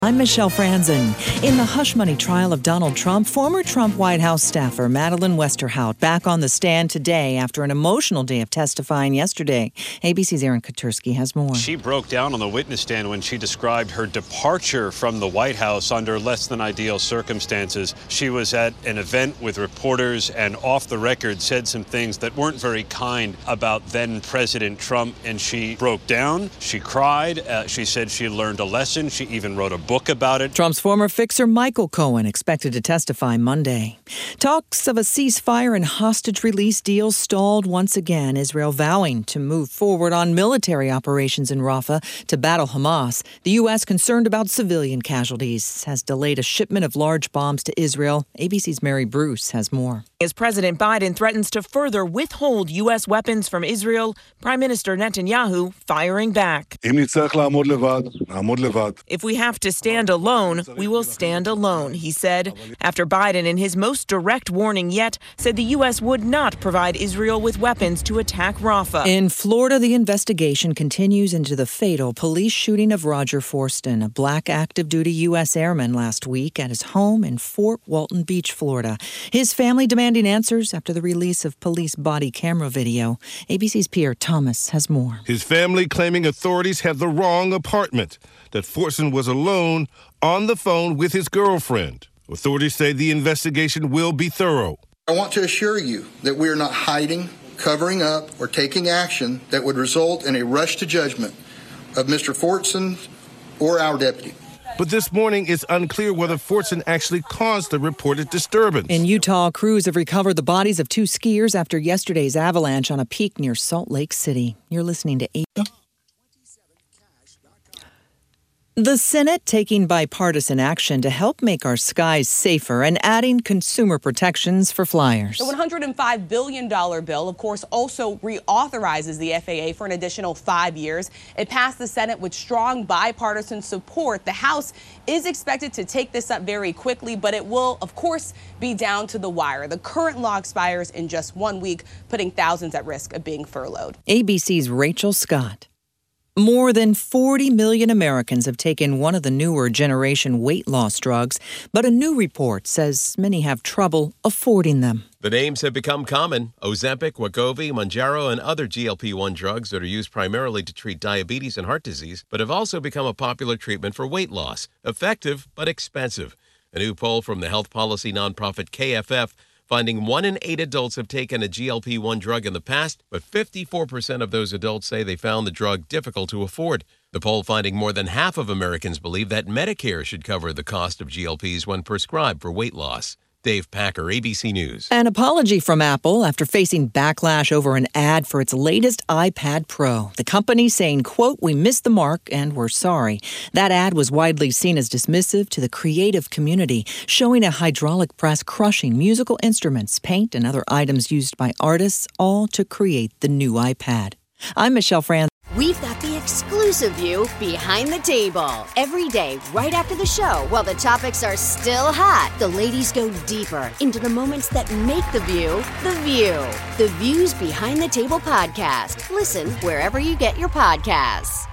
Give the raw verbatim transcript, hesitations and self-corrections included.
I'm Michelle Franzen. In the hush money trial of Donald Trump, former Trump White House staffer Madeleine Westerhout back on the stand today after an emotional day of testifying yesterday. A B C's Aaron Katersky has more. She broke down on the witness stand when she described her departure from the White House under less than ideal circumstances. She was at an event with reporters and off the record said some things that weren't very kind about then President Trump, and she broke down. She cried. Uh, she said she learned a lesson. She even wrote a book book about it. Trump's former fixer Michael Cohen expected to testify Monday. Talks of a ceasefire and hostage release deal stalled once again, Israel vowing to move forward on military operations in Rafah to battle Hamas. The U S, concerned about civilian casualties, has delayed a shipment of large bombs to Israel. A B C's Mary Bruce has more. As President Biden threatens to further withhold U S weapons from Israel, Prime Minister Netanyahu firing back. If we have to stand alone, we will stand alone, he said, after Biden, in his most direct warning yet, said the U S would not provide Israel with weapons to attack Rafah. In Florida, the investigation continues into the fatal police shooting of Roger Forston, a black active-duty U S airman, last week at his home in Fort Walton Beach, Florida. His family demanding answers after the release of police body camera video. A B C's Pierre Thomas has more. His family claiming authorities had the wrong apartment, that Forston was alone on the phone with his girlfriend. Authorities say the investigation will be thorough. I want to assure you that we are not hiding, covering up, or taking action that would result in a rush to judgment of Mister Forston or our deputy. But this morning, it's unclear whether Forston actually caused the reported disturbance. In Utah, crews have recovered the bodies of two skiers after yesterday's avalanche on a peak near Salt Lake City. You're listening to eight. The Senate taking bipartisan action to help make our skies safer and adding consumer protections for flyers. The one hundred five billion dollars bill, of course, also reauthorizes the F A A for an additional five years. It passed the Senate with strong bipartisan support. The House is expected to take this up very quickly, but it will, of course, be down to the wire. The current law expires in just one week, putting thousands at risk of being furloughed. A B C's Rachel Scott. More than forty million Americans have taken one of the newer generation weight loss drugs, but a new report says many have trouble affording them. The names have become common: Ozempic, Wegovy, Mounjaro, and other G L P one drugs that are used primarily to treat diabetes and heart disease, but have also become a popular treatment for weight loss. Effective, but expensive. A new poll from the health policy nonprofit K F F finding one in eight adults have taken a G L P one drug in the past, but fifty-four percent of those adults say they found the drug difficult to afford. The poll finding more than half of Americans believe that Medicare should cover the cost of G L Ps when prescribed for weight loss. Dave Packer, A B C News. An apology from Apple after facing backlash over an ad for its latest iPad Pro. The company saying, quote, "We missed the mark and we're sorry." That ad was widely seen as dismissive to the creative community, showing a hydraulic press crushing musical instruments, paint, and other items used by artists, all to create the new iPad. I'm Michelle Franz. We've got the exclusive view behind the table. Every day, right after the show, while the topics are still hot, the ladies go deeper into the moments that make the view the view. The Views Behind the Table podcast. Listen wherever you get your podcasts.